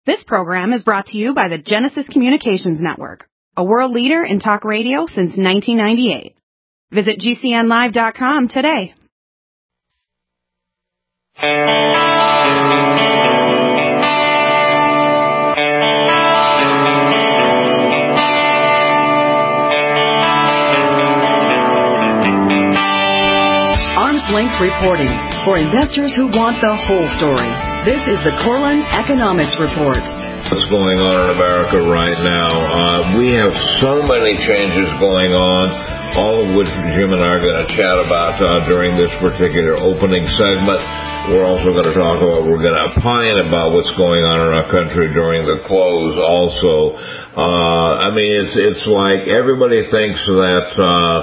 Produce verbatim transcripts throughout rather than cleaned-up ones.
This program is brought to you by the Genesis Communications Network, a world leader in talk radio since nineteen ninety-eight. Visit G C N live dot com today. Arm's Length Reporting for investors who want the whole story. This is the Corlin Economics Report. What's going on in America right now? Uh, we have so many changes going on, all of which Jim and I are going to chat about uh, during this particular opening segment. We're also going to talk about, we're going to opine about what's going on in our country during the close also. Uh, I mean, it's, it's like everybody thinks that, uh,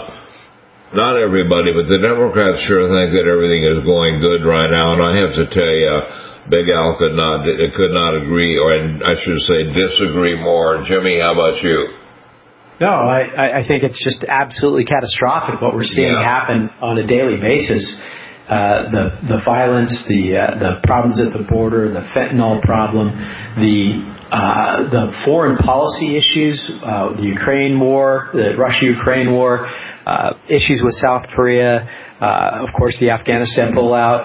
not everybody, but the Democrats sure think that everything is going good right now, and I have to tell you, Big Al could not could not agree, or I should say disagree more. Jimmy, how about you? No, I, I think it's just absolutely catastrophic what we're seeing yeah. happen on a daily basis. Uh, the the violence, the uh, the problems at the border, the fentanyl problem, the uh, the foreign policy issues, uh, the Ukraine war, the Russia-Ukraine war, uh, issues with South Korea, uh, of course the Afghanistan pullout.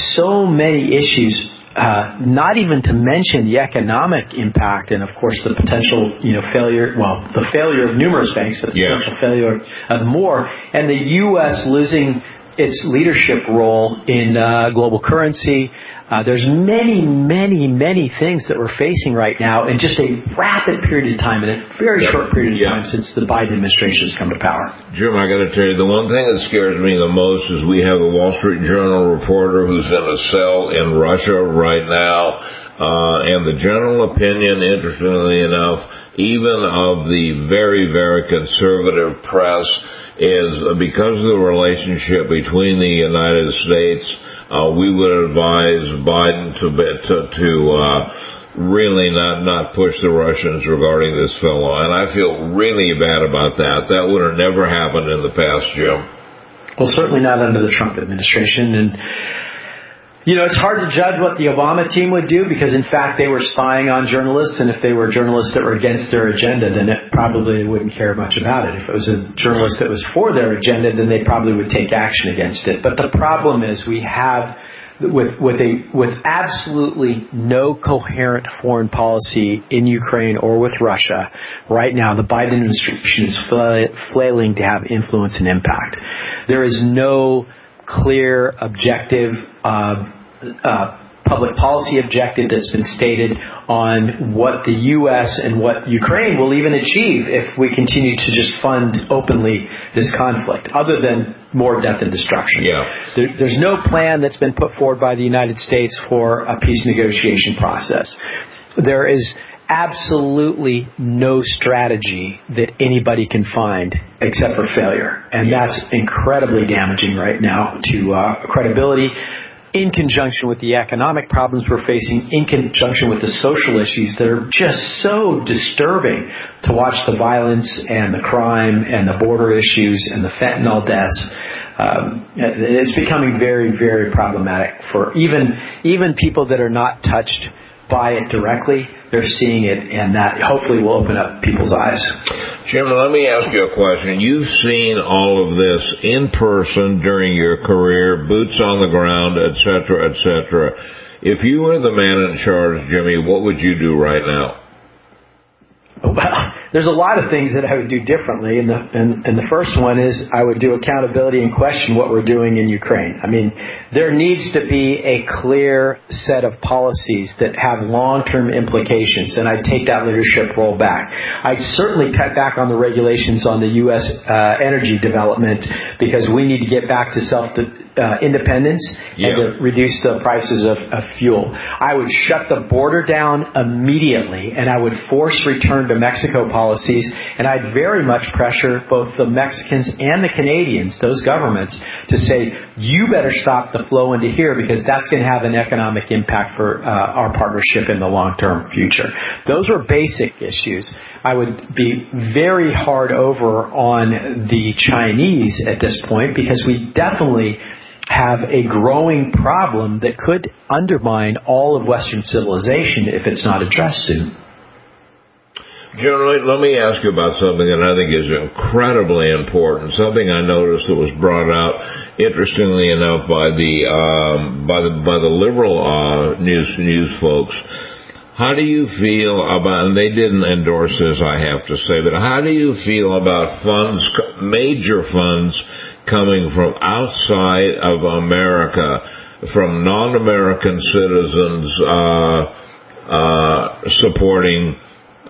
So many issues. Uh, not even to mention the economic impact and, of course, the potential, you know, failure, well, the failure of numerous banks, but the yeah. potential failure of more, and the U S losing its leadership role in uh, global currency. Uh, there's many, many, many things that we're facing right now in just a rapid period of time, in a very yeah. short period of yeah. time since the Biden administration has come to power. Jim, I got to tell you, the one thing that scares me the most is we have a Wall Street Journal reporter who's in a cell in Russia right now, uh, and the general opinion, interestingly enough, even of the very, very conservative press, is because of the relationship between the United States, uh, we would advise Biden to to, to uh, really not, not push the Russians regarding this fellow. And I feel really bad about that. That would have never happened in the past, Jim. Well, certainly not under the Trump administration. And you know, it's hard to judge what the Obama team would do because, in fact, they were spying on journalists, and if they were journalists that were against their agenda, then it probably wouldn't care much about it. If it was a journalist that was for their agenda, then they probably would take action against it. But the problem is we have, with with a with absolutely no coherent foreign policy in Ukraine or with Russia right now, the Biden administration is flailing to have influence and impact. There is no clear objective uh Uh, public policy objective that's been stated on what the U S and what Ukraine will even achieve if we continue to just fund openly this conflict, other than more death and destruction. Yeah. There, there's no plan that's been put forward by the United States for a peace negotiation process. There is absolutely no strategy that anybody can find except for failure. And that's incredibly damaging right now to uh, credibility, in conjunction with the economic problems we're facing, in conjunction with the social issues that are just so disturbing to watch, the violence and the crime and the border issues and the fentanyl deaths. Um, it's becoming very, very problematic for even even people that are not touched by it directly. They're seeing it, and that hopefully will open up people's eyes. Jim, let me ask you a question. You've seen all of this in person during your career, boots on the ground, et cetera, et cetera. If you were the man in charge, Jimmy, what would you do right now? Well, there's a lot of things that I would do differently, and the, and, and the first one is I would do accountability and question what we're doing in Ukraine. I mean, there needs to be a clear set of policies that have long-term implications, and I'd take that leadership role back. I'd certainly cut back on the regulations on the U S uh, energy development because we need to get back to self Uh, independence yeah. and to reduce the prices of, of fuel. I would shut the border down immediately, and I would force return to Mexico policies, and I'd very much pressure both the Mexicans and the Canadians, those governments, to say, you better stop the flow into here because that's going to have an economic impact for uh, our partnership in the long-term future. Those were basic issues. I would be very hard over on the Chinese at this point because we definitely have a growing problem that could undermine all of Western civilization if it's not addressed soon. Generally, let me ask you about something that I think is incredibly important. Something I noticed that was brought out, interestingly enough, by the um, by the by the liberal uh, news news folks. How do you feel about, and they didn't endorse this, I have to say, but how do you feel about funds, major funds, coming from outside of America, from non-American citizens uh, uh, supporting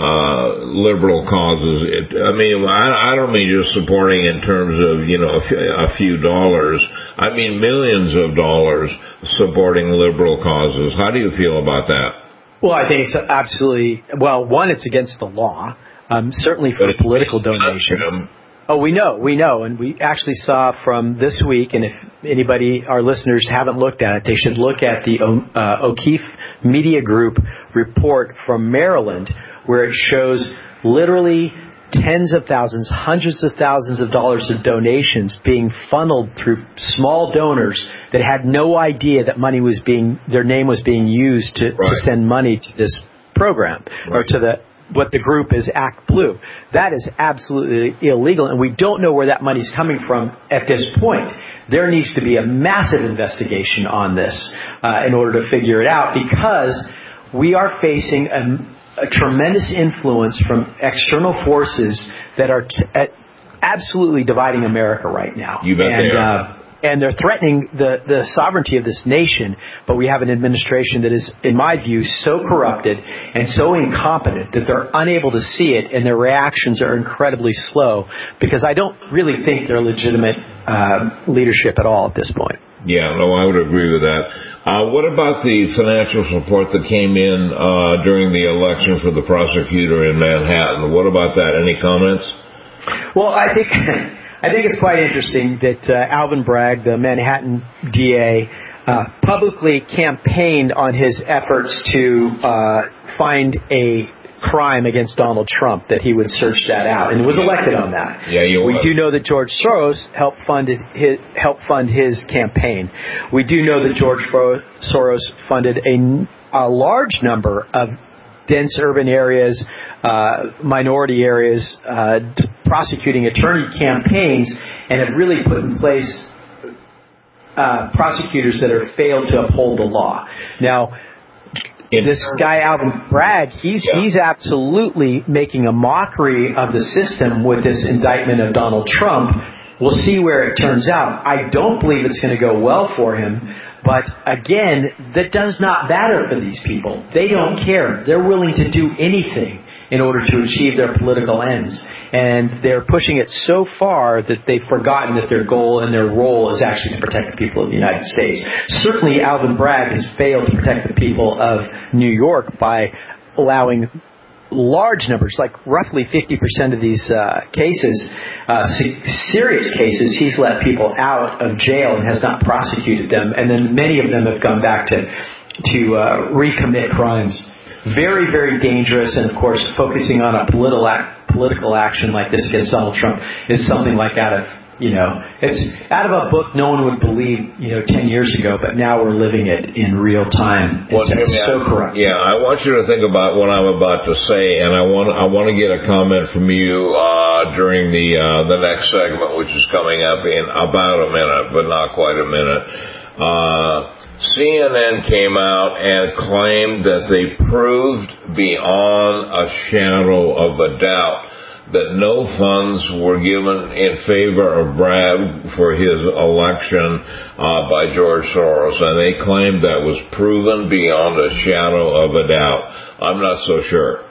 uh, liberal causes? It, I mean, I, I don't mean just supporting in terms of, you know, a few, a few dollars. I mean millions of dollars supporting liberal causes. How do you feel about that? Well, I think it's absolutely, well, one, it's against the law, um, certainly for political donations. Oh, we know, we know, and we actually saw from this week, and if anybody, our listeners, haven't looked at it, they should look at the uh, O'Keefe Media Group report from Maryland, where it shows literally tens of thousands, hundreds of thousands of dollars of donations being funneled through small donors that had no idea that money was being, their name was being used to, right. to send money to this program, right. or to the what the group is Act Blue. That is absolutely illegal, and we don't know where that money's coming from at this point. There needs to be a massive investigation on this uh, in order to figure it out, because we are facing a a tremendous influence from external forces that are t- at absolutely dividing America right now. You bet and, they are. Uh, and they're threatening the, the sovereignty of this nation, but we have an administration that is, in my view, so corrupted and so incompetent that they're unable to see it, and their reactions are incredibly slow, because I don't really think they're legitimate uh, leadership at all at this point. Yeah, no, I would agree with that. Uh, what about the financial support that came in uh, during the election for the prosecutor in Manhattan? What about that? Any comments? Well, I think I think it's quite interesting that uh, Alvin Bragg, the Manhattan D A, uh, publicly campaigned on his efforts to uh, find a crime against Donald Trump, that he would search that out, and was elected on that. Yeah, you we was. do know that George Soros helped fund his helped fund his campaign. We do know that George Soros funded a, a large number of dense urban areas, uh, minority areas, uh, prosecuting attorney campaigns, and have really put in place uh, prosecutors that have failed to uphold the law. Now, this guy Alvin Bragg, he's yeah. he's absolutely making a mockery of the system with this indictment of Donald Trump. We'll see where it turns out. I don't believe it's going to go well for him. But again, that does not matter for these people. They don't care. They're willing to do anything in order to achieve their political ends. And they're pushing it so far that they've forgotten that their goal and their role is actually to protect the people of the United States. Certainly, Alvin Bragg has failed to protect the people of New York by allowing large numbers, like roughly fifty percent of these uh, cases, uh, serious cases, he's let people out of jail and has not prosecuted them. And then many of them have gone back to, to uh, recommit crimes. Very, very dangerous. And, of course, focusing on a political, act, political action like this against Donald Trump is something like out of, you know, it's out of a book no one would believe, you know, ten years ago, but now we're living it in real time. It's, well, it's yeah, so corrupt. Yeah, I want you to think about what I'm about to say, and I want I want to get a comment from you uh, during the uh, the next segment, which is coming up in about a minute, but not quite a minute. Uh, C N N came out and claimed that they proved beyond a shadow of a doubt that no funds were given in favor of Bragg for his election uh, by George Soros, and they claimed that was proven beyond a shadow of a doubt. I'm not so sure.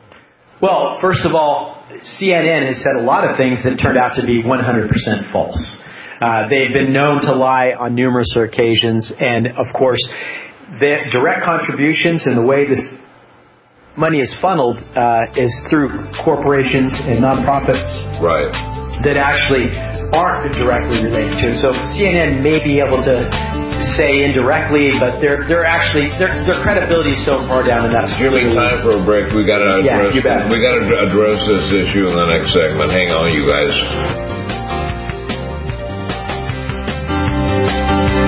Well, first of all, C N N has said a lot of things that turned out to be one hundred percent false. Uh, they've been known to lie on numerous occasions, and of course, the direct contributions and the way this money is funneled uh, is through corporations and nonprofits, right, that actually aren't directly related to it. So C N N may be able to say indirectly, but they're they're actually their their credibility is so far down, and that's really time for a break. We got to yeah, address you bet. we got to address this issue in the next segment. Hang on, you guys.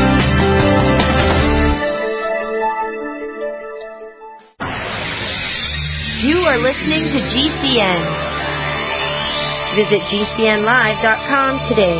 You are listening to G C N. Visit G C N live dot com today.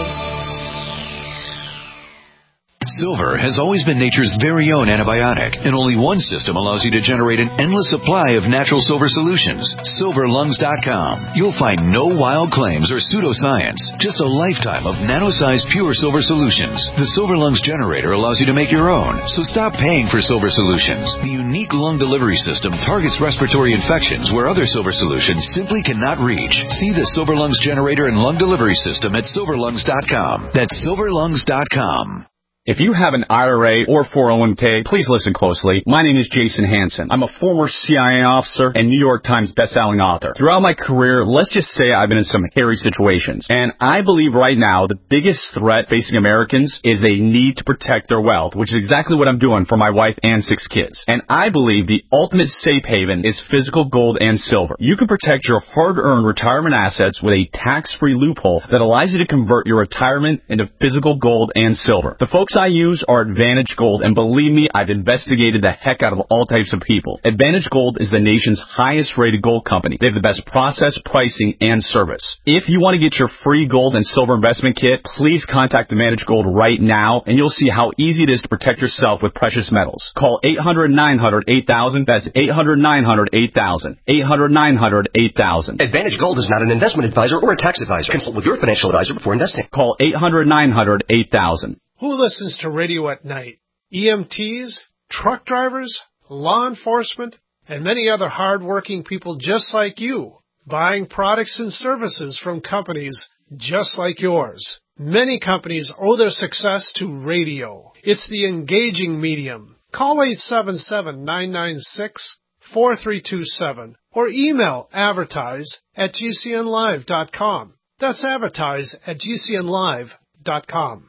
Silver has always been nature's very own antibiotic, and only one system allows you to generate an endless supply of natural silver solutions. Silver Lungs dot com. You'll find no wild claims or pseudoscience, just a lifetime of nano-sized pure silver solutions. The Silver Lungs generator allows you to make your own, so stop paying for silver solutions. The unique lung delivery system targets respiratory infections where other silver solutions simply cannot reach. See the Silver Lungs generator and lung delivery system at Silver Lungs dot com. That's Silver Lungs dot com. If you have an I R A or four oh one k, please listen closely. My name is Jason Hansen. I'm a former C I A officer and New York Times bestselling author. Throughout my career, let's just say I've been in some hairy situations. And I believe right now the biggest threat facing Americans is they need to protect their wealth, which is exactly what I'm doing for my wife and six kids. And I believe the ultimate safe haven is physical gold and silver. You can protect your hard-earned retirement assets with a tax-free loophole that allows you to convert your retirement into physical gold and silver. The folks I use are Advantage Gold, and believe me, I've investigated the heck out of all types of people. Advantage Gold is the nation's highest rated gold company. They have the best process, pricing, and service. If you want to get your free gold and silver investment kit, please contact Advantage Gold right now, and you'll see how easy it is to protect yourself with precious metals. Call eight hundred, nine hundred, eight thousand. That's eight hundred, nine hundred, eight thousand. eight hundred, nine hundred, eight thousand. Advantage Gold is not an investment advisor or a tax advisor. Consult with your financial advisor before investing. Call eight hundred, nine hundred, eight thousand. Who listens to radio at night? E M Ts, truck drivers, law enforcement, and many other hard-working people just like you, buying products and services from companies just like yours. Many companies owe their success to radio. It's the engaging medium. Call eight seven seven, nine nine six, four three two seven or email advertise at G C N live dot com. That's advertise at G C N live dot com.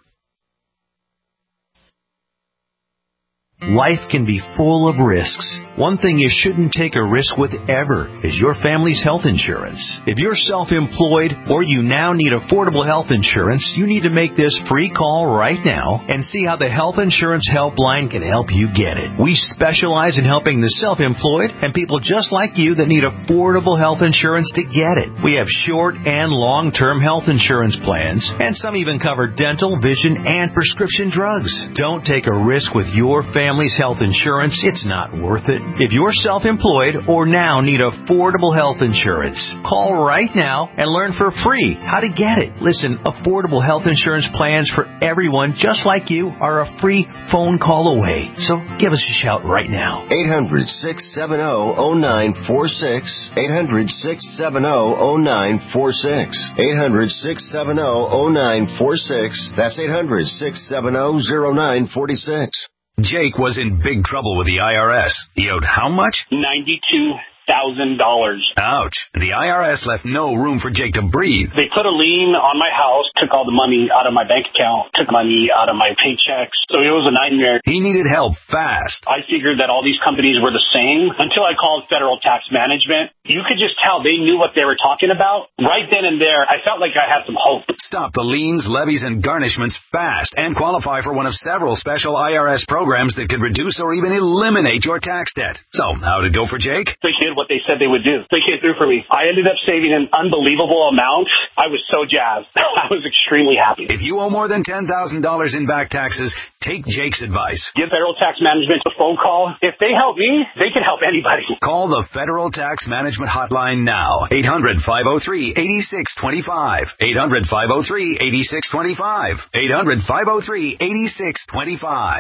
Life can be full of risks. One thing you shouldn't take a risk with ever is your family's health insurance. If you're self-employed or you now need affordable health insurance, you need to make this free call right now and see how the Health Insurance Helpline can help you get it. We specialize in helping the self-employed and people just like you that need affordable health insurance to get it. We have short and long-term health insurance plans, and some even cover dental, vision, and prescription drugs. Don't take a risk with your family's health insurance. It's not worth it. If you're self-employed or now need affordable health insurance, call right now and learn for free how to get it. Listen, affordable health insurance plans for everyone just like you are a free phone call away. So give us a shout right now. eight hundred, six seven zero, zero nine four six. eight hundred, six seven zero, zero nine four six. eight hundred, six seven zero, zero nine four six. That's eight hundred, six seven zero, zero nine four six. Jake was in big trouble with the I R S. He owed how much? ninety-two thousand dollars. Ouch. The I R S left no room for Jake to breathe. They put a lien on my house, took all the money out of my bank account, took money out of my paychecks. So it was a nightmare. He needed help fast. I figured that all these companies were the same until I called Federal Tax Management. You could just tell they knew what they were talking about. Right then and there, I felt like I had some hope. Stop the liens, levies, and garnishments fast and qualify for one of several special I R S programs that could reduce or even eliminate your tax debt. So, how'd it go for Jake? They did what they said they would do. They came through for me. I ended up saving an unbelievable amount. I was so jazzed. I was extremely happy. If you owe more than ten thousand dollars in back taxes, take Jake's advice. Give Federal Tax Management a phone call. If they help me, they can help anybody. Call the Federal Tax Management Hotline now. eight hundred, five oh three, eight six two five. eight hundred, five oh three, eight six two five. eight hundred, five oh three, eight six two five.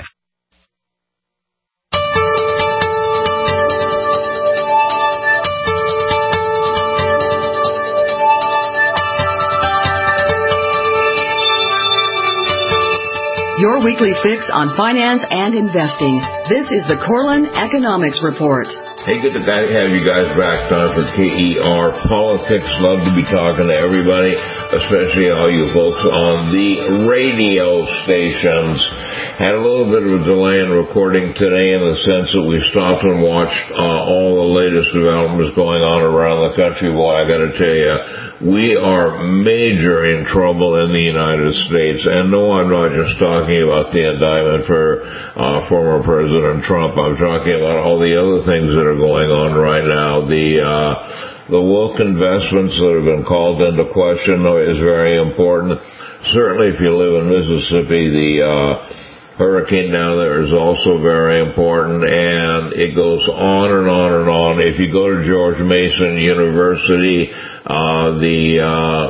Your weekly fix on finance and investing. This is the Corlin Economics Report. Hey, good to have you guys back on for K E R Politics. Love to be talking to everybody. especially all you folks on the radio stations. Had a little bit of a delay in recording today in the sense that we stopped and watched uh, all the latest developments going on around the country. Boy, I got to tell you, we are major in trouble in the United States. And no, I'm not just talking about the indictment for uh, former President Trump. I'm talking about all the other things that are going on right now. The uh, the woke investments that have been called into question is very important. Certainly, if you live in Mississippi, the uh, hurricane down there is also very important, and it goes on and on and on. If you go to George Mason University, uh, the uh,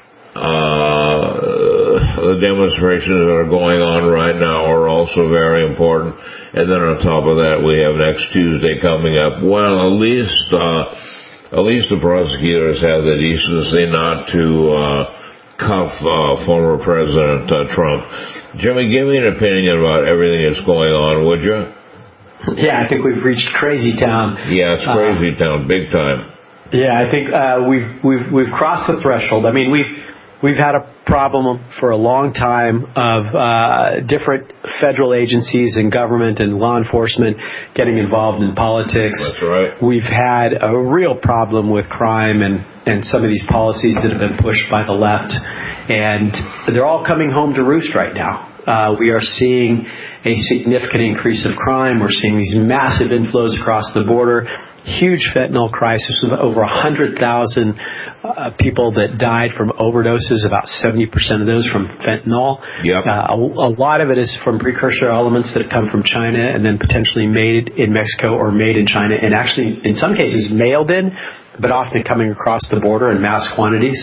uh, the demonstrations that are going on right now are also very important. And then on top of that, we have next Tuesday coming up. Well, at least uh, at least the prosecutors have the decency not to uh, cuff uh, former President uh, Trump. Jimmy, give me an opinion about everything that's going on, would you? Yeah, I think we've reached crazy town. Yeah, it's crazy uh, town, big time. Yeah, I think uh, we've we've we've crossed the threshold. I mean, we've we've had a problem for a long time of uh, different federal agencies and government and law enforcement getting involved in politics. That's right. We've had a real problem with crime and, and some of these policies that have been pushed by the left. And they're all coming home to roost right now. Uh, we are seeing a significant increase of crime. We're seeing these massive inflows across the border. Huge fentanyl crisis of over one hundred thousand uh, people that died from overdoses, about seventy percent of those from fentanyl. Yep. Uh, a, a lot of it is from precursor elements that come from China and then potentially made in Mexico or made in China, and actually in some cases mailed in, but often coming across the border in mass quantities.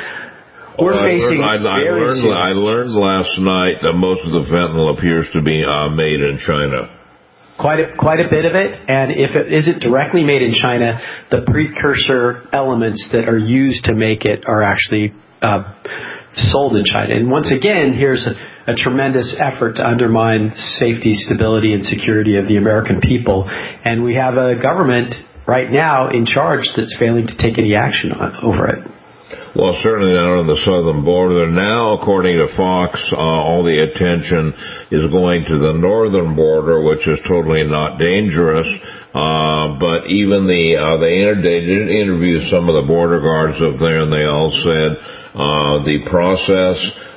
We're well, facing I learned, I, I, learned, I learned last night that most of the fentanyl appears to be uh, made in China. Quite a, quite a bit of it, and if it isn't directly made in China, the precursor elements that are used to make it are actually uh, sold in China. And once again, here's a, a tremendous effort to undermine safety, stability, and security of the American people. And we have a government right now in charge that's failing to take any action on, over it. Well, certainly not on the southern border. Now, according to Fox, uh, all the attention is going to the northern border, which is totally not dangerous. Uh, but even the, uh, they, inter- they did interview some of the border guards up there, and they all said, uh, the process,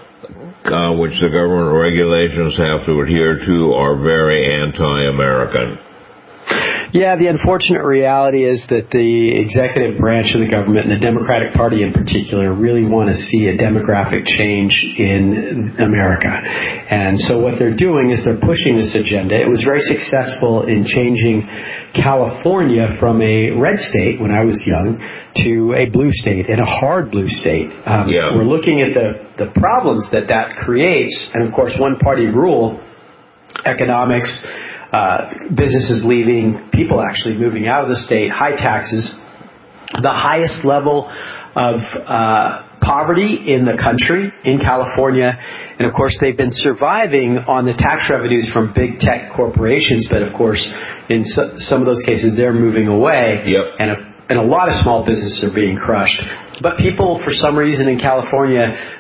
uh, which the government regulations have to adhere to are very anti-American. Yeah, the unfortunate reality is that the executive branch of the government and the Democratic Party in particular really want to see a demographic change in America. And so what they're doing is they're pushing this agenda. It was very successful in changing California from a red state when I was young to a blue state, and a hard blue state. Um, yeah. We're looking at the, the problems that that creates. And, of course, one-party rule, economics, Uh, businesses leaving, people actually moving out of the state, high taxes, the highest level of uh, poverty in the country, in California. And, of course, they've been surviving on the tax revenues from big tech corporations. But, of course, in so, some of those cases, they're moving away. Yep. And a, and a lot of small businesses are being crushed. But people, for some reason in California,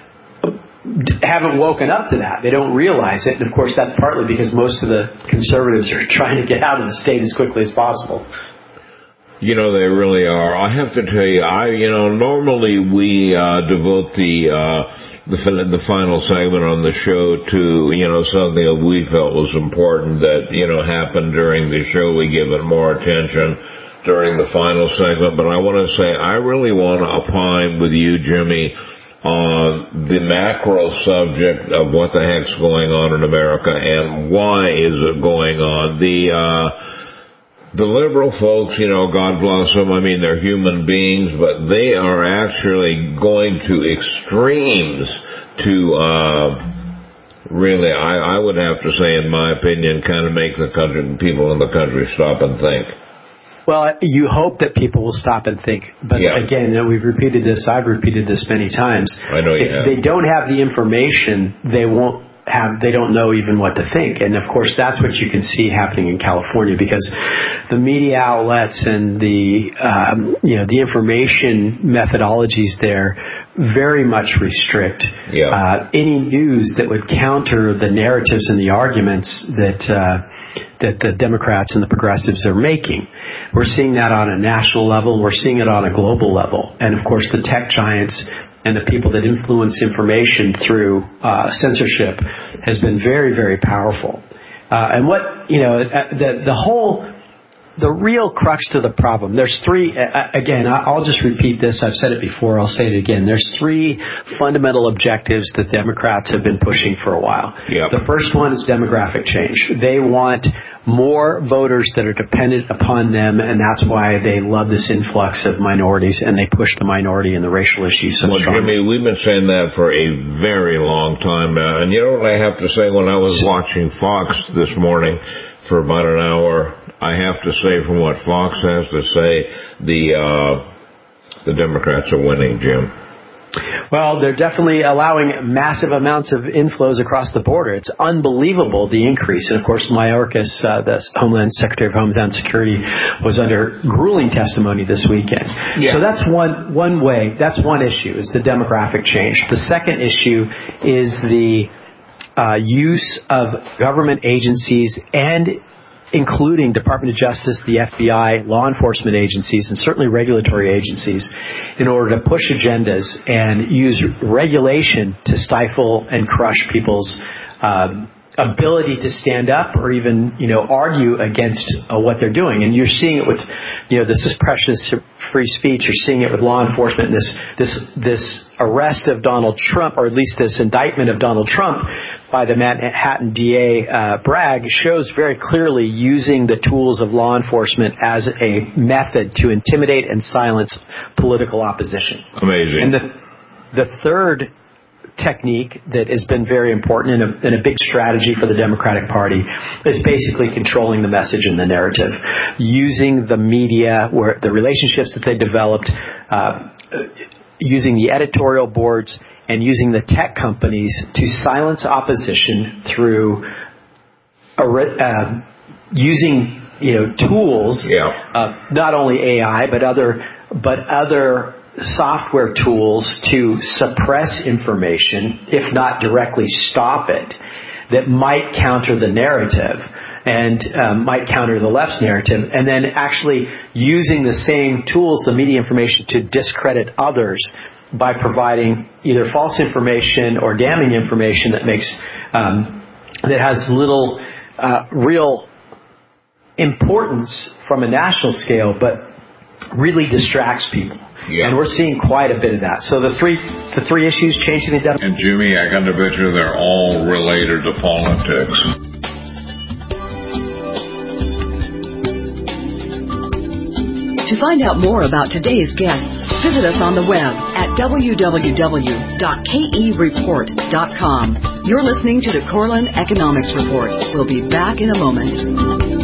haven't woken up to that. They don't realize it. And, of course, that's partly because most of the conservatives are trying to get out of the state as quickly as possible. You know, they really are. I have to tell you, I, you know, normally we uh, devote the, uh, the the final segment on the show to, you know, something that we felt was important that, you know, happened during the show. We give it more attention during the final segment. But I want to say, I really want to opine with you, Jimmy, on the macro subject of what the heck's going on in America and why is it going on. The, uh, the liberal folks, you know, God bless them, I mean, they're human beings, but they are actually going to extremes to, uh, really, I, I would have to say, in my opinion, kind of make the country, people in the country stop and think. Well, you hope that people will stop and think. But yeah. again, we've repeated this. I've repeated this many times. I know you If have. they don't have the information, they won't have, they don't know even what to think. And of course, that's what you can see happening in California, because the media outlets and the, um, you know, the information methodologies there very much restrict yeah. uh, any news that would counter the narratives and the arguments that uh, that the Democrats and the progressives are making. We're seeing that on a national level. We're seeing it on a global level. And of course, the tech giants and the people that influence information through uh, censorship has been very, very powerful. Uh, and what, you know, the, the whole, the real crux to the problem, there's three, again, I'll just repeat this. I've said it before. I'll say it again. There's three fundamental objectives that Democrats have been pushing for a while. Yep. The first one is demographic change. They want more voters that are dependent upon them, and that's why they love this influx of minorities, and they push the minority and the racial issues so well, strongly. Jimmy, we've been saying that for a very long time now. And you know what I have to say? When I was watching Fox this morning for about an hour, I have to say, from what Fox has to say, the uh, the Democrats are winning, Jim. Well, they're definitely allowing massive amounts of inflows across the border. It's unbelievable, the increase. And, of course, Mayorkas, uh, the Homeland Secretary of Homeland Security, was under grueling testimony this weekend. Yeah. So that's one one way. That's one issue, is the demographic change. The second issue is the uh, use of government agencies, and including Department of Justice, the F B I, law enforcement agencies, and certainly regulatory agencies, in order to push agendas and use regulation to stifle and crush people's um, ability to stand up or even, you know, argue against uh, what they're doing. And you're seeing it with, you know, the suppression of free speech. You're seeing it with law enforcement. This this this arrest of Donald Trump, or at least this indictment of Donald Trump by the Manhattan D A, uh, Bragg, shows very clearly using the tools of law enforcement as a method to intimidate and silence political opposition. Amazing. And the the third technique that has been very important and a, and a big strategy for the Democratic Party is basically controlling the message and the narrative, using the media, where the relationships that they developed, uh, using the editorial boards, and using the tech companies to silence opposition through uh, using, you know, tools, yeah. uh, not only A I but other but other software tools to suppress information, if not directly stop it, that might counter the narrative and um, might counter the left's narrative, and then actually using the same tools, the media information, to discredit others by providing either false information or damning information that makes um, that has little uh, real importance from a national scale, but really distracts people. Yeah. And we're seeing quite a bit of that. So the three the three issues, changing the demographic. And Jimmy, I got to bet you they're all related to politics. To find out more about today's guests, visit us on the web at w w w dot k e report dot com. You're listening to the Corlin Economics Report. We'll be back in a moment.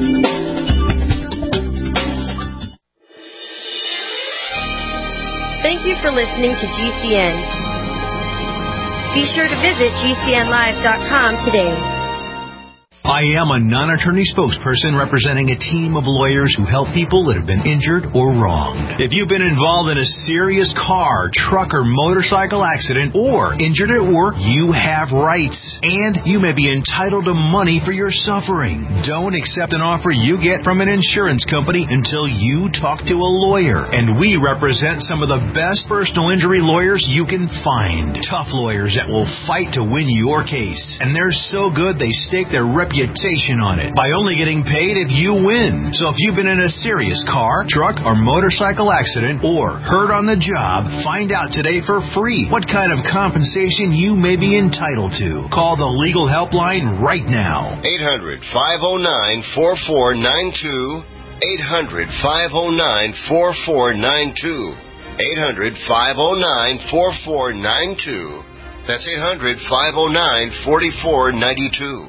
Thank you for listening to G C N. Be sure to visit g c n live dot com today. I am a non-attorney spokesperson representing a team of lawyers who help people that have been injured or wronged. If you've been involved in a serious car, truck, or motorcycle accident, or injured at work, you have rights, and you may be entitled to money for your suffering. Don't accept an offer you get from an insurance company until you talk to a lawyer. And we represent some of the best personal injury lawyers you can find. Tough lawyers that will fight to win your case. And they're so good they stake their reputation on it by only getting paid if you win. So if you've been in a serious car, truck, or motorcycle accident, or hurt on the job, find out today for free what kind of compensation you may be entitled to. Call the legal helpline right now. eight hundred, five oh nine, four four nine two. eight hundred, five oh nine, four four nine two. eight hundred, five oh nine, four four nine two. That's eight hundred, five oh nine, four four nine two.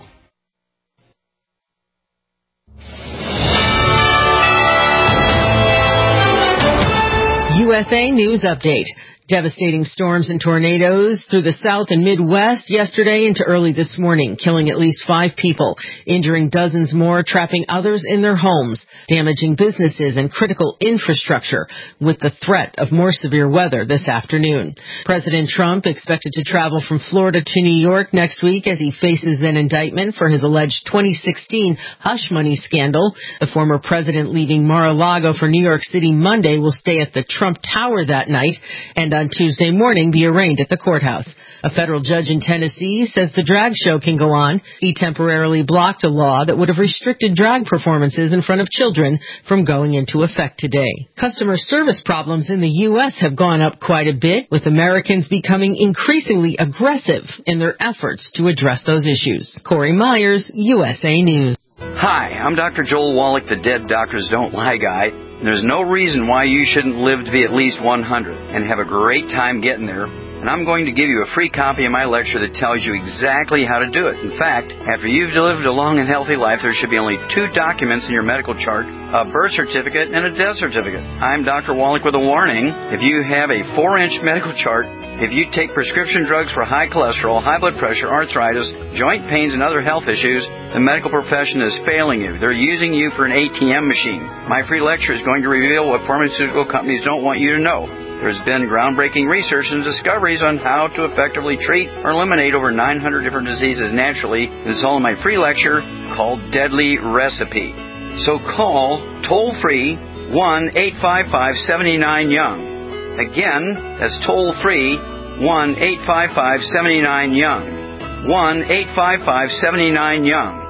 U S A News Update. Devastating storms and tornadoes through the South and Midwest yesterday into early this morning, killing at least five people, injuring dozens more, trapping others in their homes, damaging businesses and critical infrastructure, with the threat of more severe weather this afternoon. President Trump expected to travel from Florida to New York next week as he faces an indictment for his alleged twenty sixteen hush money scandal. The former president leaving Mar-a-Lago for New York City Monday will stay at the Trump Tower that night and on Tuesday morning be arraigned at the courthouse. A federal judge in Tennessee says the drag show can go on. He temporarily blocked a law that would have restricted drag performances in front of children from going into effect today. Customer service problems in the U S have gone up quite a bit, with Americans becoming increasingly aggressive in their efforts to address those issues. Corey Myers, U S A News. Hi, I'm Doctor Joel Wallach, the Dead Doctors Don't Lie guy. There's no reason why you shouldn't live to be at least one hundred and have a great time getting there. And I'm going to give you a free copy of my lecture that tells you exactly how to do it. In fact, after you've lived a long and healthy life, there should be only two documents in your medical chart, a birth certificate and a death certificate. I'm Doctor Wallach with a warning. If you have a four-inch medical chart, if you take prescription drugs for high cholesterol, high blood pressure, arthritis, joint pains, and other health issues, the medical profession is failing you. They're using you for an A T M machine. My free lecture is going to reveal what pharmaceutical companies don't want you to know. There's been groundbreaking research and discoveries on how to effectively treat or eliminate over nine hundred different diseases naturally. It's all in my free lecture called Deadly Recipe. So call toll-free one eight five five, seven nine, young. Again, that's toll-free one eight five five, seven nine, young. one eight five five, seven nine, young.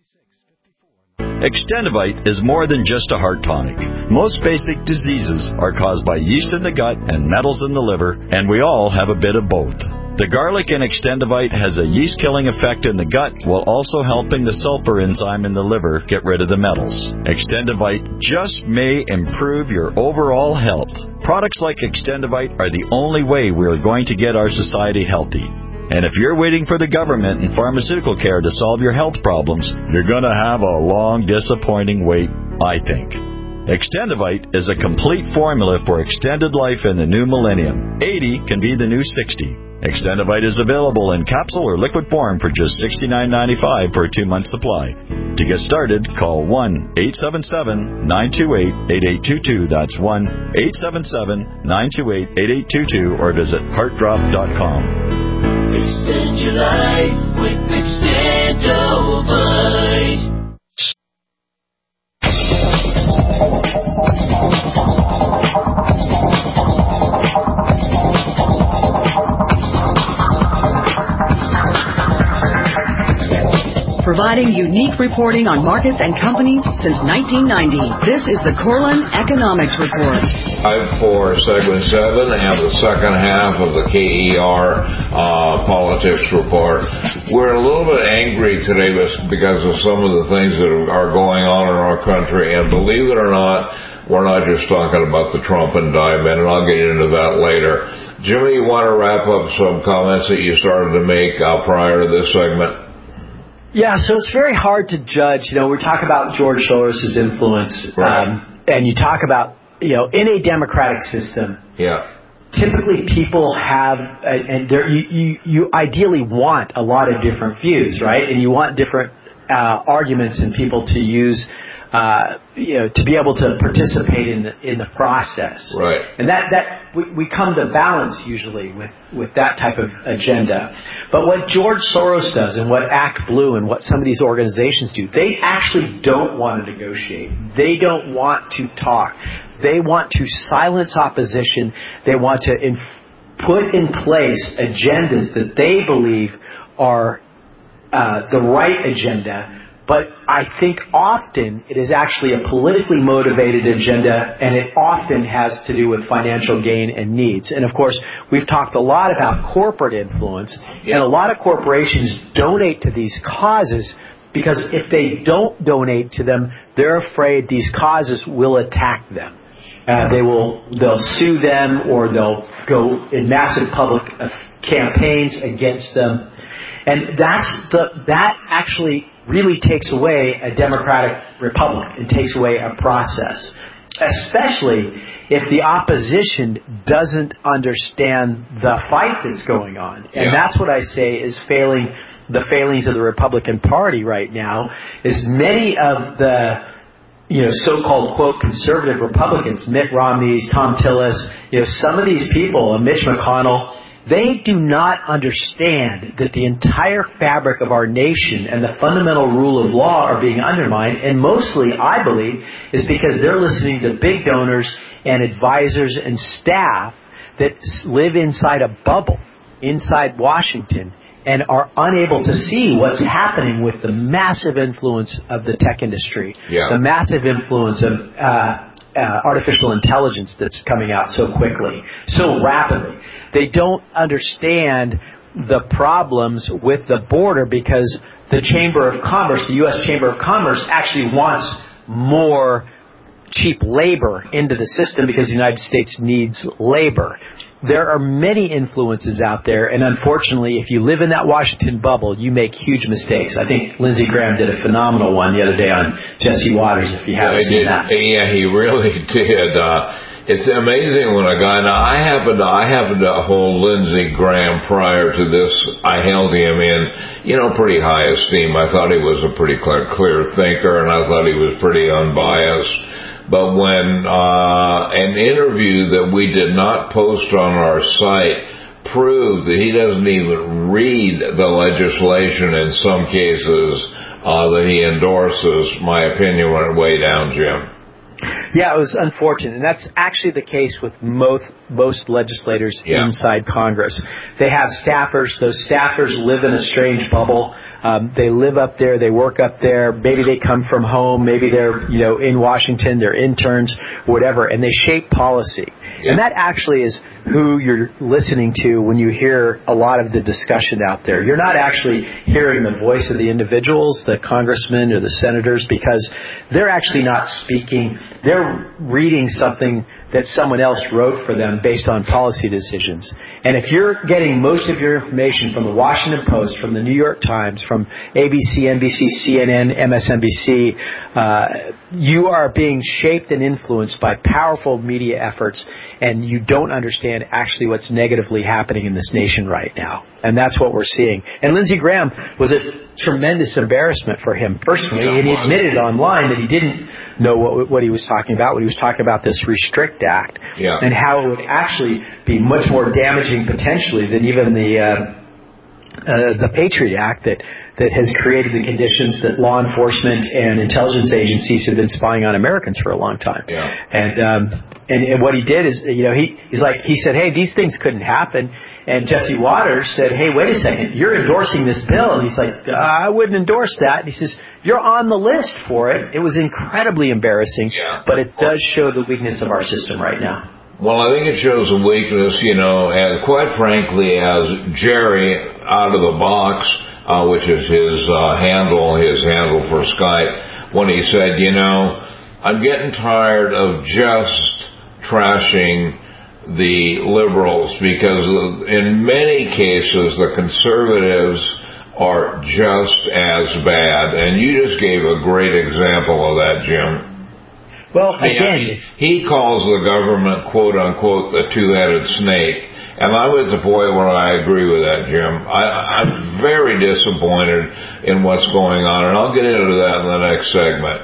Extendivite is more than just a heart tonic. Most basic diseases are caused by yeast in the gut and metals in the liver, and we all have a bit of both. The garlic in Extendivite has a yeast-killing effect in the gut while also helping the sulfur enzyme in the liver get rid of the metals. Extendivite just may improve your overall health. Products like Extendivite are the only way we are going to get our society healthy. And if you're waiting for the government and pharmaceutical care to solve your health problems, you're going to have a long, disappointing wait, I think. Extendivite is a complete formula for extended life in the new millennium. eighty can be the new sixty. Extendivite is available in capsule or liquid form for just sixty-nine ninety-five for a two-month supply. To get started, call one eight seven seven, nine two eight, eight eight two two. That's one eight seven seven, nine two eight, eight eight two two or visit heart drop dot com. Extend your life with Extendivite. Providing unique reporting on markets and companies since nineteen ninety. This is the Corlin Economics Report. Time for segment seven and the second half of the K E R uh, Politics Report. We're a little bit angry today because of some of the things that are going on in our country, and believe it or not, we're not just talking about the Trump indictment, and I'll get into that later. Jimmy, you want to wrap up some comments that you started to make uh, prior to this segment? Yeah, so it's very hard to judge. You know, we talk about George Soros' influence, right. um, and you talk about, you know, in a democratic system, yeah. typically people have, uh, and there, you, you, you ideally want a lot of different views, right? And you want different uh, arguments and people to use, uh, you know, to be able to participate in the, in the process. Right. And that, that we, we come to balance usually with, with that type of agenda. But what George Soros does and what Act Blue and what some of these organizations do, they actually don't want to negotiate. They don't want to talk. They want to silence opposition. They want to inf- put in place agendas that they believe are uh, the right agenda. But I think often it is actually a politically motivated agenda, and it often has to do with financial gain and needs. And, of course, we've talked a lot about corporate influence, and a lot of corporations donate to these causes because if they don't donate to them, they're afraid these causes will attack them. Uh, they will, they'll sue them, or they'll go in massive public uh, campaigns against them. And that's the, that actually really takes away a democratic republic. It takes away a process. especially if the opposition doesn't understand the fight that's going on. And yeah. that's what I say is failing, the failings of the Republican Party right now, is many of the, you know, so-called, quote, conservative Republicans, Mitt Romney's, Tom Tillis, you know, some of these people, Mitch McConnell, they do not understand that the entire fabric of our nation and the fundamental rule of law are being undermined, and mostly, I believe, is because they're listening to big donors and advisors and staff that live inside a bubble, inside Washington, and are unable to see what's happening with the massive influence of the tech industry, yeah. the massive influence of uh, uh, artificial intelligence that's coming out so quickly, so rapidly. They don't understand the problems with the border because the Chamber of Commerce, the U S Chamber of Commerce, actually wants more cheap labor into the system because the United States needs labor. There are many influences out there, and unfortunately, if you live in that Washington bubble, you make huge mistakes. I think Lindsey Graham did a phenomenal one the other day on Jesse Waters, if you haven't yeah, seen did. that. Yeah, he really did. Uh, it's amazing when a guy, now I happened to, I happened to hold Lindsey Graham prior to this. I held him in, you know, pretty high esteem. I thought he was a pretty clear, clear thinker, and I thought he was pretty unbiased. But when uh, an interview that we did not post on our site proved that he doesn't even read the legislation in some cases uh, that he endorses, my opinion went way down, Jim. Yeah, it was unfortunate. And that's actually the case with most, most legislators yeah. inside Congress. They have staffers. Those staffers live in a strange bubble. Um, they live up there, they work up there, maybe they come from home, maybe they're, you know, in Washington, they're interns, whatever, and they shape policy. Yeah. And that actually is who you're listening to when you hear a lot of the discussion out there. You're not actually hearing the voice of the individuals, the congressmen or the senators, because they're actually not speaking. They're reading something that someone else wrote for them based on policy decisions. And if you're getting most of your information from the Washington Post, from the New York Times, from A B C, N B C, C N N, M S N B C, uh, you are being shaped and influenced by powerful media efforts, and you don't understand actually what's negatively happening in this nation right now. And that's what we're seeing. And Lindsey Graham was a tremendous embarrassment for him personally, and he admitted online that he didn't know what, what he was talking about when he was talking about this Restrict Act, yeah. and how it would actually be much more damaging potentially than even the uh, uh, the Patriot Act that, that has created the conditions that law enforcement and intelligence agencies have been spying on Americans for a long time. Yeah. And, um, and and what he did is, you know, he he's like he said, hey, these things couldn't happen. And Jesse Waters said, hey, wait a second, you're endorsing this bill. And he's like, uh, I wouldn't endorse that. And he says, you're on the list for it. It was incredibly embarrassing, yeah. but it does show the weakness of our system right now. Well, I think it shows a weakness, you know, and quite frankly, as Jerry out of the box, uh, which is his uh, handle, his handle for Skype, when he said, you know, I'm getting tired of just trashing the liberals, because in many cases the conservatives are just as bad. And you just gave a great example of that, Jim. Well, I mean, again, I mean, he calls the government, quote unquote, the two-headed snake. And I'm at the point where I agree with that, Jim. I, I'm very disappointed in what's going on, and I'll get into that in the next segment.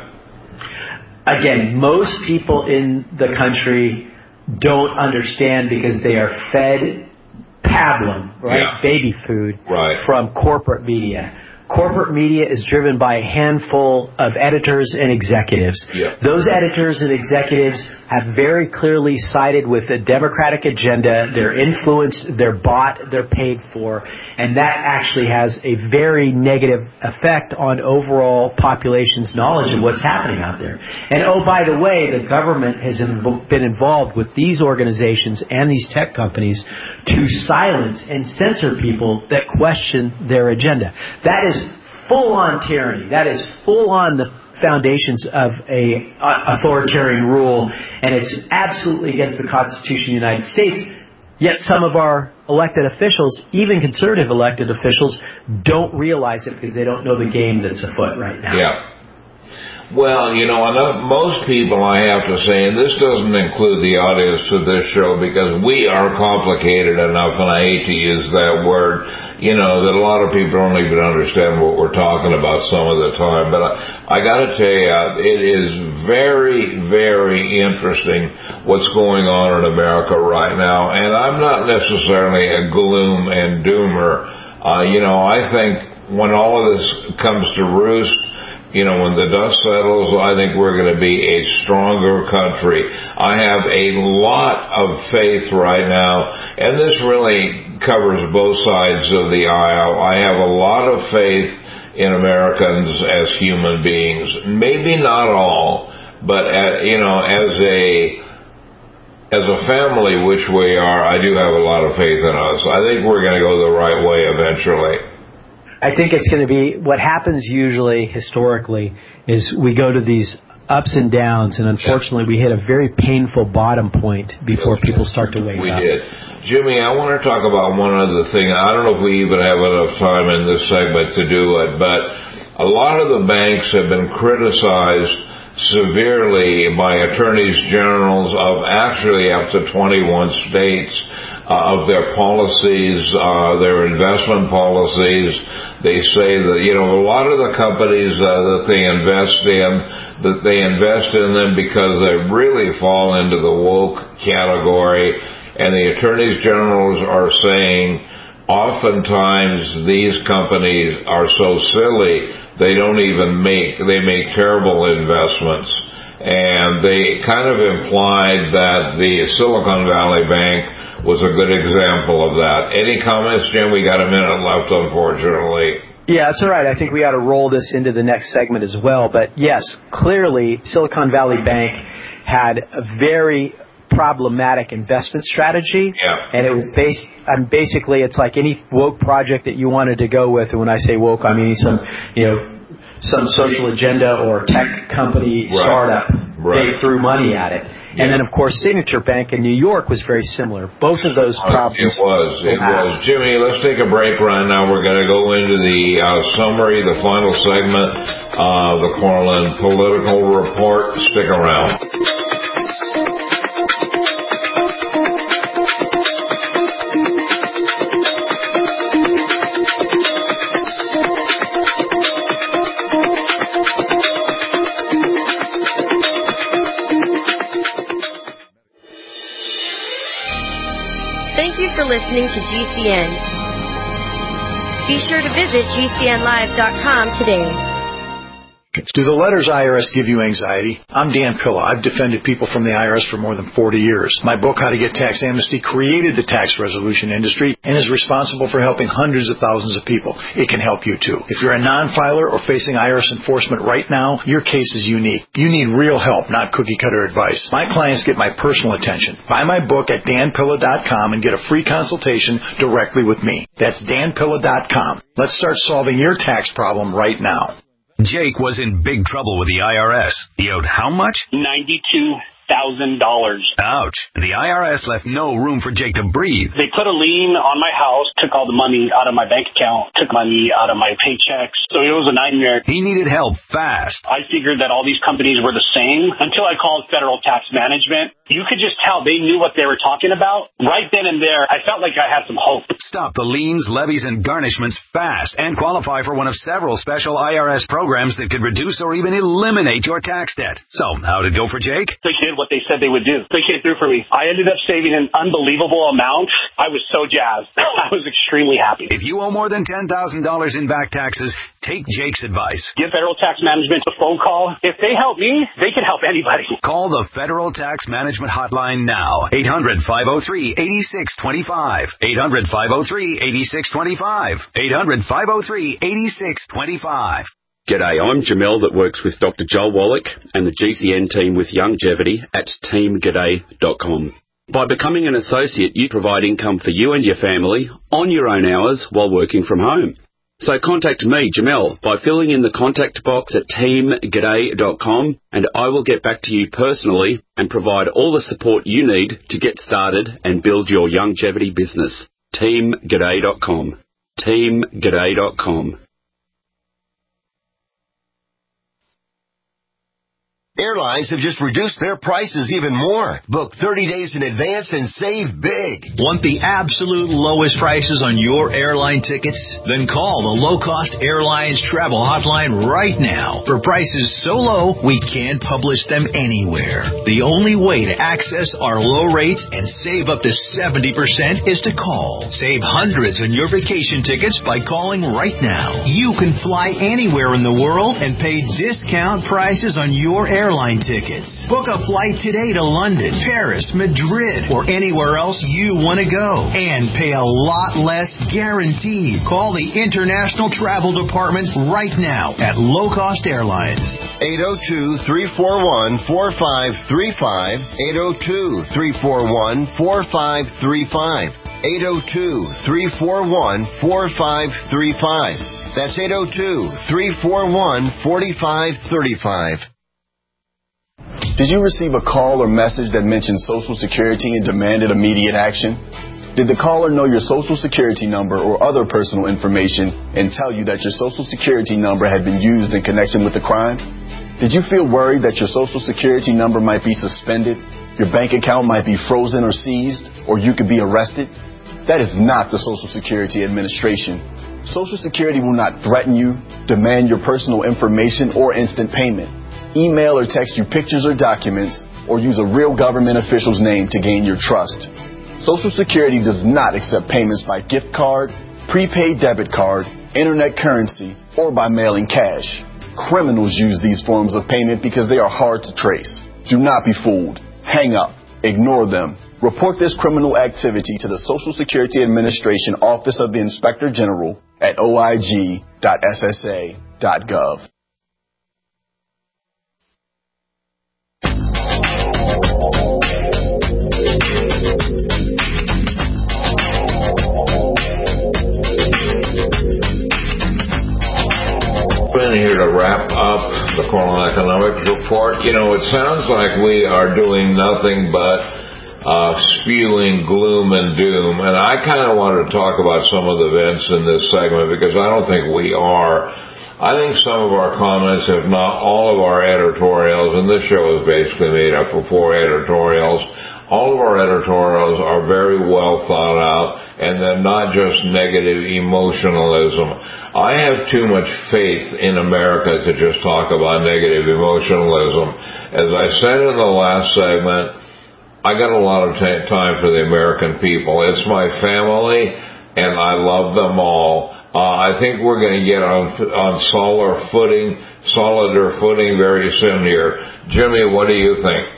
Again, most people in the country don't understand because they are fed pablum, right, yeah. baby food, right. from corporate media. Corporate media is driven by a handful of editors and executives. Yeah. Those editors and executives have very clearly sided with a Democratic agenda. They're influenced, they're bought, they're paid for, and that actually has a very negative effect on overall population's knowledge of what's happening out there. And oh, by the way, the government has been involved with these organizations and these tech companies to silence and censor people that question their agenda. That is full-on tyranny. That is full-on the foundations of a uh, authoritarian rule, and it's absolutely against the Constitution of the United States. Yet some of our elected officials, even conservative elected officials, don't realize it because they don't know the game that's afoot right now. Yeah. Well, you know, most people, I have to say, and this doesn't include the audience to this show because we are complicated enough, and I hate to use that word, you know, that a lot of people don't even understand what we're talking about some of the time. But I, I got to tell you, it is very, very interesting what's going on in America right now, and I'm not necessarily a gloom and doomer. Uh, you know, I think when all of this comes to roost, you know, when the dust settles, I think we're going to be a stronger country. I have a lot of faith right now, and this really covers both sides of the aisle. I have a lot of faith in Americans as human beings. Maybe not all, but, at, you know, as a as a family, which we are, I do have a lot of faith in us. I think we're going to go the right way eventually. I think it's going to be, what happens usually historically is we go to these ups and downs, and unfortunately we hit a very painful bottom point before people start to wake we up. We did. Jimmy, I want to talk about one other thing. I don't know if we even have enough time in this segment to do it, but a lot of the banks have been criticized severely by attorneys generals of actually up to twenty-one states uh, of their policies, uh, their investment policies. They say that, you know, a lot of the companies uh, that they invest in, that they invest in them because they really fall into the woke category. And the attorneys generals are saying oftentimes these companies are so silly they don't even make, they make terrible investments. And they kind of implied that the Silicon Valley Bank was a good example of that. Any comments, Jim? We got a minute left, unfortunately. Yeah, that's all right. I think we ought to roll this into the next segment as well. But yes, clearly Silicon Valley Bank had a very problematic investment strategy. Yeah. And it was based, um, basically it's like any woke project that you wanted to go with. And when I say woke, I mean some, you know, some social agenda or tech company right. startup. Right. They threw money at it. Yeah. And then, of course, Signature Bank in New York was very similar. Both of those problems. It was. It was. Jimmy, let's take a break right now. We're going to go into the uh, summary, the final segment of the Carlin Political Report. Stick around. Thank you for listening to G C N. Be sure to visit G C N live dot com today. Do the letters I R S give you anxiety? I'm Dan Pilla. I've defended people from the I R S for more than forty years. My book, How to Get Tax Amnesty, created the tax resolution industry and is responsible for helping hundreds of thousands of people. It can help you too. If you're a non-filer or facing I R S enforcement right now, your case is unique. You need real help, not cookie-cutter advice. My clients get my personal attention. Buy my book at Dan Pilla dot com and get a free consultation directly with me. That's Dan Pilla dot com. Let's start solving your tax problem right now. Jake was in big trouble with the I R S. He owed how much? ninety-two thousand dollars. Ouch. The I R S left no room for Jake to breathe. They put a lien on my house, took all the money out of my bank account, took money out of my paychecks. So it was a nightmare. He needed help fast. I figured that all these companies were the same until I called Federal Tax Management. You could just tell they knew what they were talking about. Right then and there, I felt like I had some hope. Stop the liens, levies, and garnishments fast and qualify for one of several special I R S programs that could reduce or even eliminate your tax debt. So, how did it go for Jake? They did what they said they would do. They came through for me. I ended up saving an unbelievable amount. I was so jazzed. I was extremely happy. If you owe more than ten thousand dollars in back taxes, take Jake's advice. Give Federal Tax Management a phone call. If they help me, they can help anybody. Call the Federal Tax Management Hotline now. eight hundred, five oh three, eight six two five. eight hundred, five oh three, eight six two five. eight hundred, five oh three, eight six two five. G'day, I'm Jamel that works with Doctor Joel Wallach and the G C N team with Longevity at team g'day dot com. By becoming an associate, you provide income for you and your family on your own hours while working from home. So contact me, Jamel, by filling in the contact box at team g'day dot com and I will get back to you personally and provide all the support you need to get started and build your longevity business. team g'day dot com. team g'day dot com. Airlines have just reduced their prices even more. Book thirty days in advance and save big. Want the absolute lowest prices on your airline tickets? Then call the Low Cost Airlines Travel Hotline right now. For prices so low, we can't publish them anywhere. The only way to access our low rates and save up to seventy percent is to call. Save hundreds on your vacation tickets by calling right now. You can fly anywhere in the world and pay discount prices on your airline airline tickets. Book a flight today to London, Paris, Madrid, or anywhere else you want to go and pay a lot less guaranteed. Call the International Travel Department right now at Low Cost Airlines. eight oh two, three four one, four five three five. eight oh two, three four one, four five three five. eight oh two, three four one, four five three five. That's eight oh two, three four one, four five three five. Did you receive a call or message that mentioned Social Security and demanded immediate action? Did the caller know your Social Security number or other personal information and tell you that your Social Security number had been used in connection with the crime? Did you feel worried that your Social Security number might be suspended, your bank account might be frozen or seized, or you could be arrested? That is not the Social Security Administration. Social Security will not threaten you, demand your personal information, or instant payment. Email or text you pictures or documents, or use a real government official's name to gain your trust. Social Security does not accept payments by gift card, prepaid debit card, internet currency, or by mailing cash. Criminals use these forms of payment because they are hard to trace. Do not be fooled. Hang up. Ignore them. Report this criminal activity to the Social Security Administration Office of the Inspector General at o i g dot s s a dot gov. In here to wrap up the Cornell Economics Report. You know, it sounds like we are doing nothing but uh, spewing gloom and doom, and I kind of want to talk about some of the events in this segment because I don't think we are. I think some of our comments, if not all of our editorials, and this show is basically made up of four editorials, all of our editorials are very well thought out, and they're not just negative emotionalism. I have too much faith in America to just talk about negative emotionalism. As I said in the last segment, I got a lot of t- time for the American people. It's my family, and I love them all. Uh, I think we're going to get on on solider footing, solider footing very soon here. Jimmy, what do you think?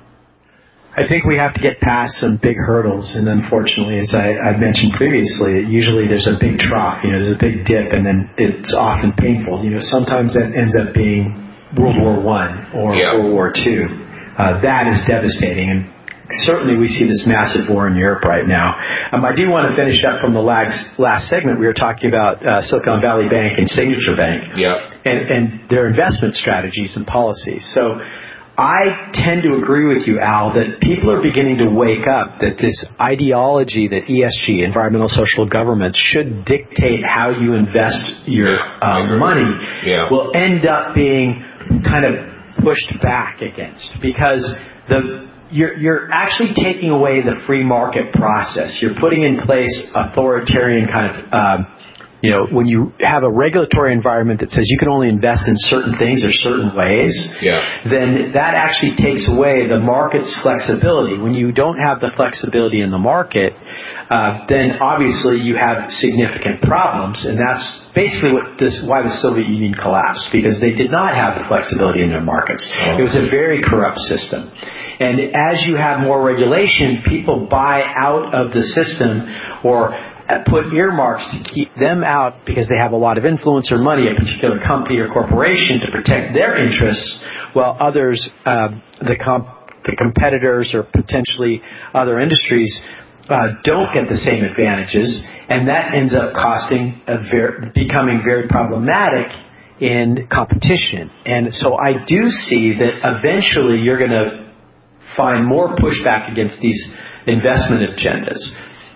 I think we have to get past some big hurdles, and unfortunately, as I, I mentioned previously, usually there's a big trough, you know, there's a big dip, and then it's often painful. You know, sometimes that ends up being World War One or yeah. World War Two. Uh, that is devastating, and certainly we see this massive war in Europe right now. Um, I do want to finish up from the last, last segment. We were talking about uh, Silicon Valley Bank and Signature Bank yeah. and, and their investment strategies and policies. So I tend to agree with you, Al, that people are beginning to wake up that this ideology that E S G, environmental social governance, should dictate how you invest your uh, money yeah. will end up being kind of pushed back against because the You're, you're actually taking away the free market process. You're putting in place authoritarian kind of, um, you know, when you have a regulatory environment that says you can only invest in certain things or certain ways, yeah. then that actually takes away the market's flexibility. When you don't have the flexibility in the market, uh, then obviously you have significant problems, and that's basically what this, why the Soviet Union collapsed, because they did not have the flexibility in their markets. Oh. It was a very corrupt system. And as you have more regulation, people buy out of the system or put earmarks to keep them out because they have a lot of influence or money, a particular company or corporation, to protect their interests, while others, uh, the, comp- the competitors or potentially other industries, uh, don't get the same advantages. And that ends up costing, a ver- becoming very problematic in competition. And so I do see that eventually you're going to find more pushback against these investment agendas.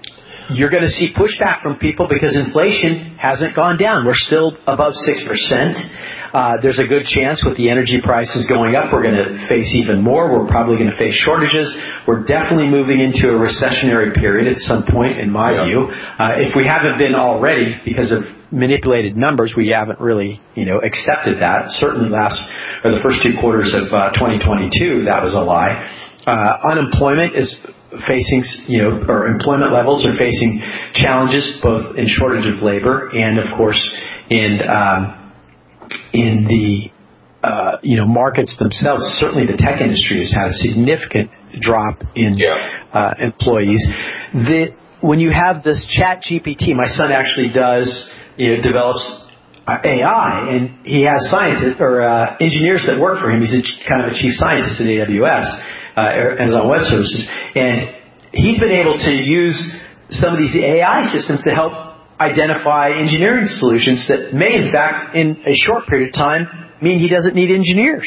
you're going to see pushback from people because inflation hasn't gone down. We're still above six percent. Uh, there's a good chance with the energy prices going up, we're going to face even more. We're probably going to face shortages. We're definitely moving into a recessionary period at some point, in my yeah. view. Uh, if we haven't been already because of manipulated numbers, we haven't really, you know, accepted that. Certainly last, or the first two quarters of uh, twenty twenty-two, that was a lie. Uh, unemployment is facing, you know, or employment levels are facing challenges both in shortage of labor and, of course, in um, in the uh, you know markets themselves. Certainly, the tech industry has had a significant drop in yeah. uh, employees. The when you have this Chat G P T, my son actually does, you know, develops A I, and he has scientists or uh, engineers that work for him. He's a, kind of a chief scientist at A W S. Uh, Amazon Web Services, and he's been able to use some of these A I systems to help identify engineering solutions that may, in fact, in a short period of time, mean he doesn't need engineers.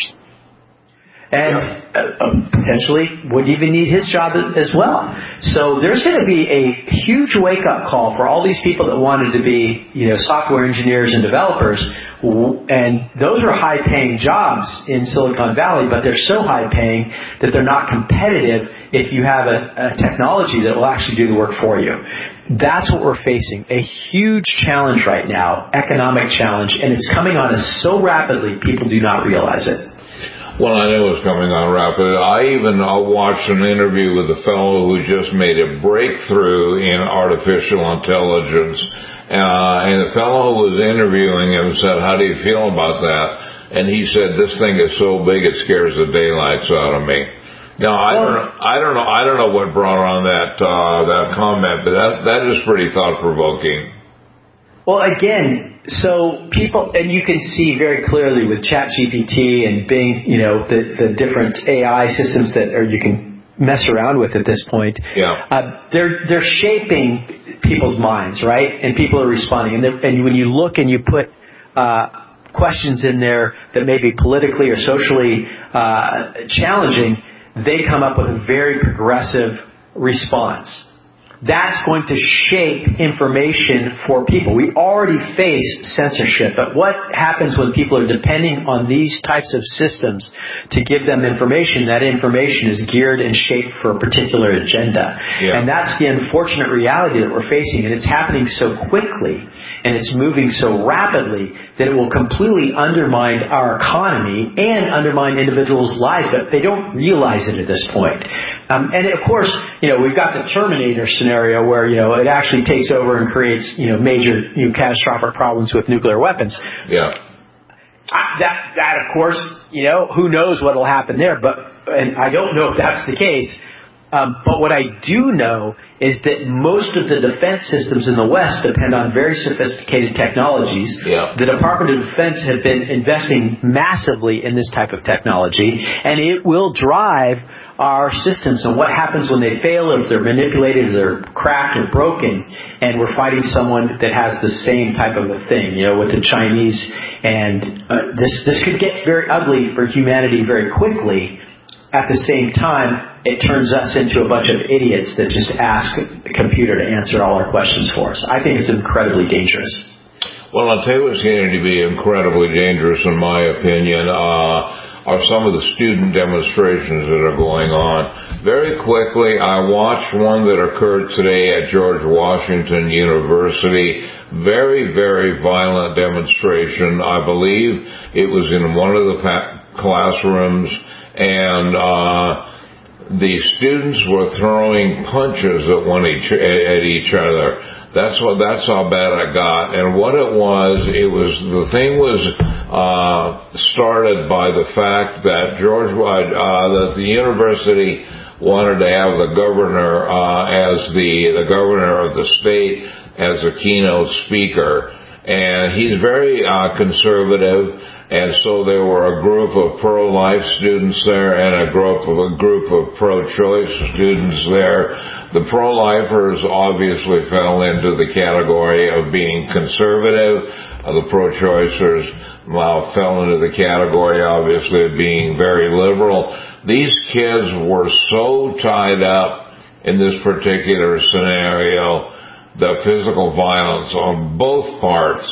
And uh, uh, potentially wouldn't even need his job as well. So there's going to be a huge wake-up call for all these people that wanted to be, you know, software engineers and developers. And those are high-paying jobs in Silicon Valley, but they're so high-paying that they're not competitive if you have a, a technology that will actually do the work for you. That's what we're facing, a huge challenge right now, economic challenge, and it's coming on us so rapidly, people do not realize it. Well, I knew it was coming on rapidly. I even uh, watched an interview with a fellow who just made a breakthrough in artificial intelligence. Uh, and the fellow who was interviewing him said, "How do you feel about that?" And he said, "This thing is so big it scares the daylights out of me." Now, I don't know, I don't know, I don't know what brought on that, uh, that comment, but that, that is pretty thought-provoking. Well, again, so people, and you can see very clearly with Chat G P T and Bing, you know, the, the different A I systems that are, you can mess around with at this point. Yeah. Uh, they're, they're shaping people's minds, right? And people are responding. And, and when you look and you put, uh, questions in there that may be politically or socially, uh, challenging, they come up with a very progressive response. That's going to shape information for people. We already face censorship, but what happens when people are depending on these types of systems to give them information? That information is geared and shaped for a particular agenda. Yeah. And that's the unfortunate reality that we're facing, and it's happening so quickly, and it's moving so rapidly that it will completely undermine our economy and undermine individuals' lives, but they don't realize it at this point. Um, and of course, you know, we've got the Terminator scenario where, you know, it actually takes over and creates, you know, major, you know, catastrophic problems with nuclear weapons. Yeah. I, that, that of course, you know, who knows what will happen there, but, and I don't know if that's the case. Um, but what I do know is that most of the defense systems in the West depend on very sophisticated technologies. Yeah. The Department of Defense have been investing massively in this type of technology, and it will drive our systems and what happens when they fail, if they're manipulated, or they're cracked or broken, and we're fighting someone that has the same type of a thing, you know, with the Chinese. And uh, this this could get very ugly for humanity very quickly. At the same time, it turns us into a bunch of idiots that just ask the computer to answer all our questions for us. I think it's incredibly dangerous. Well, I'll tell you what's going to be incredibly dangerous, in my opinion, uh, are some of the student demonstrations that are going on. Very quickly, I watched one that occurred today at George Washington University. Very, very violent demonstration. I believe it was in one of the pa- classrooms. And uh, the students were throwing punches at one each at each other. That's what. That's how bad I got. And what it was, it was the thing was uh, started by the fact that George, uh, that the university wanted to have the governor uh, as the the governor of the state as a keynote speaker, and he's very uh, conservative. And so there were a group of pro-life students there and a group of a group of pro-choice students there. The pro-lifers obviously fell into the category of being conservative. Uh, the pro-choicers well, fell into the category, obviously, of being very liberal. These kids were so tied up in this particular scenario the physical violence on both parts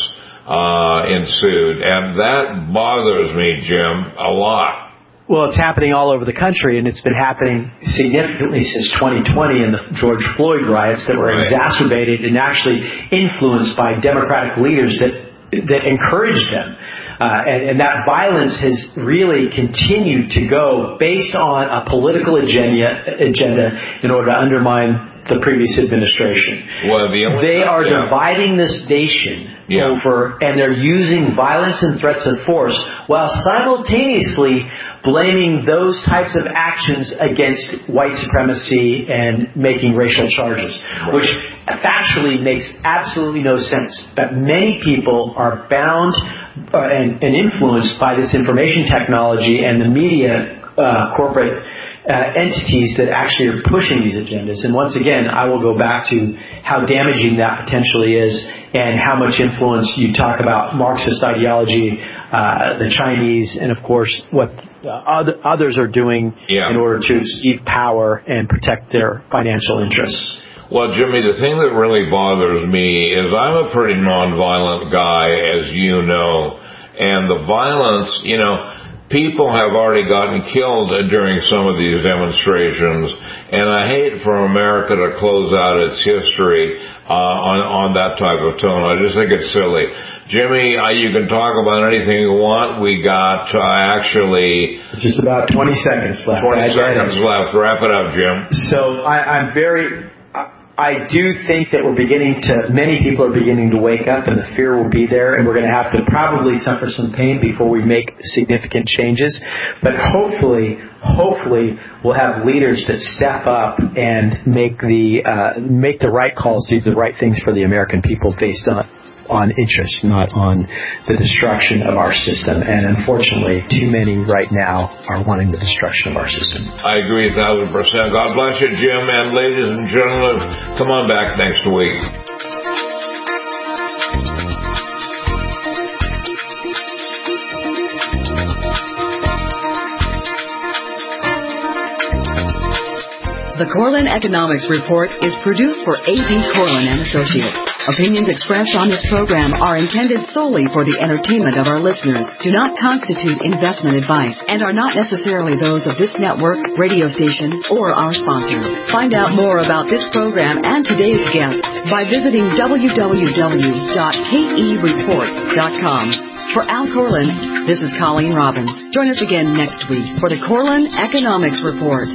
uh, ensued, and that bothers me, Jim, a lot. Well, it's happening all over the country, and it's been happening significantly since twenty twenty in the George Floyd riots that were right. exacerbated and actually influenced by Democratic leaders that that encouraged them. Uh, and, and that violence has really continued to go based on a political agenda, agenda in order to undermine the previous administration. Well, the only they are yeah. dividing this nation yeah. over, and they're using violence and threats of force while simultaneously blaming those types of actions against white supremacy and making racial charges, right. which factually makes absolutely no sense. But many people are bound uh, and, and influenced by this information technology and the media uh, corporate Uh, entities that actually are pushing these agendas. And once again, I will go back to how damaging that potentially is and how much influence you talk about Marxist ideology, uh, the Chinese, and of course what uh, other, others are doing yeah. in order to seize power and protect their financial interests. Well, Jimmy, the thing that really bothers me is I'm a pretty nonviolent guy, as you know, and the violence, you know, people have already gotten killed during some of these demonstrations, and I hate for America to close out its history uh, on, on that type of tone. I just think it's silly. Jimmy, uh, you can talk about anything you want. We got uh, actually... just about twenty seconds left. twenty seconds left. Wrap it up, Jim. So I, I'm very... I do think that we're beginning to, many people are beginning to wake up, and the fear will be there, and we're going to have to probably suffer some pain before we make significant changes. But hopefully, hopefully, we'll have leaders that step up and make the uh, make the right calls, do the right things for the American people based on on interest, not on the destruction of our system. And unfortunately, too many right now are wanting the destruction of our system. I agree a thousand percent. God bless you, Jim. And ladies and gentlemen, come on back next week. The Corlin Economics Report is produced for A B. Corlin and Associates. Opinions expressed on this program are intended solely for the entertainment of our listeners, do not constitute investment advice, and are not necessarily those of this network, radio station, or our sponsors. Find out more about this program and today's guest by visiting w w w dot k e report dot com. For Al Corlin, this is Colleen Robbins. Join us again next week for the Corlin Economics Report.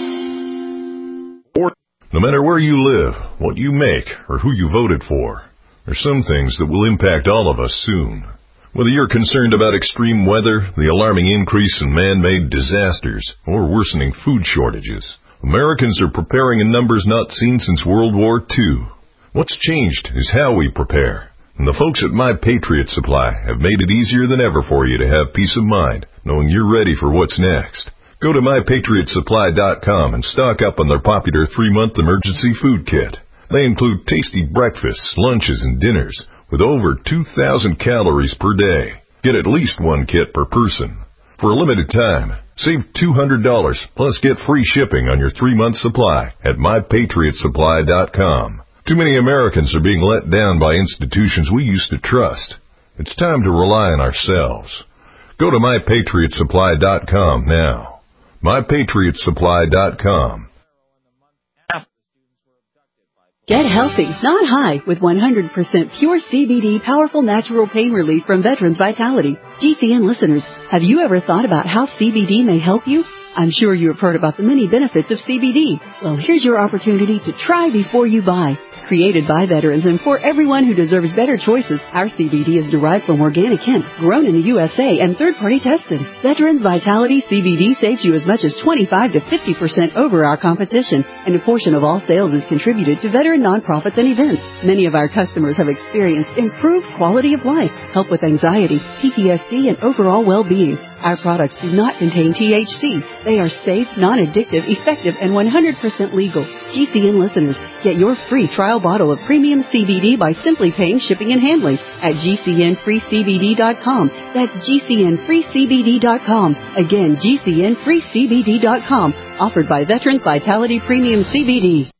No matter where you live, what you make, or who you voted for, there's some things that will impact all of us soon. Whether you're concerned about extreme weather, the alarming increase in man-made disasters, or worsening food shortages, Americans are preparing in numbers not seen since World War Two. What's changed is how we prepare. And the folks at My Patriot Supply have made it easier than ever for you to have peace of mind, knowing you're ready for what's next. Go to my patriot supply dot com and stock up on their popular three-month emergency food kit. They include tasty breakfasts, lunches, and dinners with over two thousand calories per day. Get at least one kit per person. For a limited time, save two hundred dollars plus get free shipping on your three-month supply at my patriot supply dot com. Too many Americans are being let down by institutions we used to trust. It's time to rely on ourselves. Go to my patriot supply dot com now. my patriot supply dot com. Get healthy, not high, with one hundred percent pure C B D powerful natural pain relief from Veterans Vitality. G C N listeners, have you ever thought about how C B D may help you? I'm sure you have heard about the many benefits of C B D. Well, here's your opportunity to try before you buy. Created by veterans and for everyone who deserves better choices, our C B D is derived from organic hemp, grown in the U S A and third-party tested. Veterans Vitality C B D saves you as much as twenty-five to fifty percent over our competition, and a portion of all sales is contributed to veteran nonprofits and events. Many of our customers have experienced improved quality of life, help with anxiety, P T S D, and overall well-being. Our products do not contain T H C. They are safe, non-addictive, effective, and one hundred percent legal. G C N listeners, get your free trial bottle of premium C B D by simply paying shipping and handling at G C N free C B D dot com. That's G C N free C B D dot com. Again, G C N free C B D dot com. Offered by Veterans Vitality Premium C B D.